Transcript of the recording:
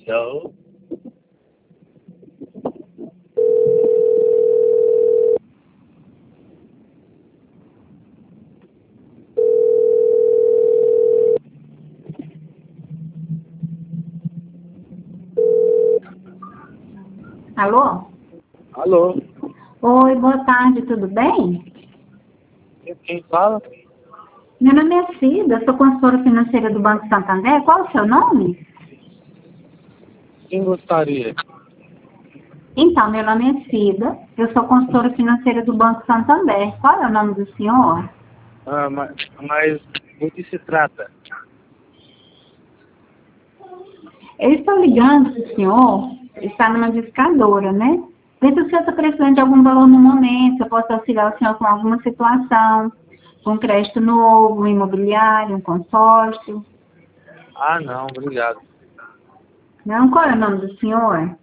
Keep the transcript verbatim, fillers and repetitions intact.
Estou. Alô? Alô? Oi, boa tarde, tudo bem? Quem fala? Meu nome é Cida, sou consultora financeira do Banco Santander. Qual é o seu nome? Quem gostaria? Então, meu nome é Cida, eu sou consultora financeira do Banco Santander. Qual é o nome do senhor? Ah, mas, mas do que se trata? Eu estou ligando para o senhor, está numa discadora, né? Vê se o senhor está precisando de algum valor no momento, se eu posso auxiliar o senhor com alguma situação, com um crédito novo, um imobiliário, um consórcio. Ah, não, obrigado. Não, qual é o nome do senhor?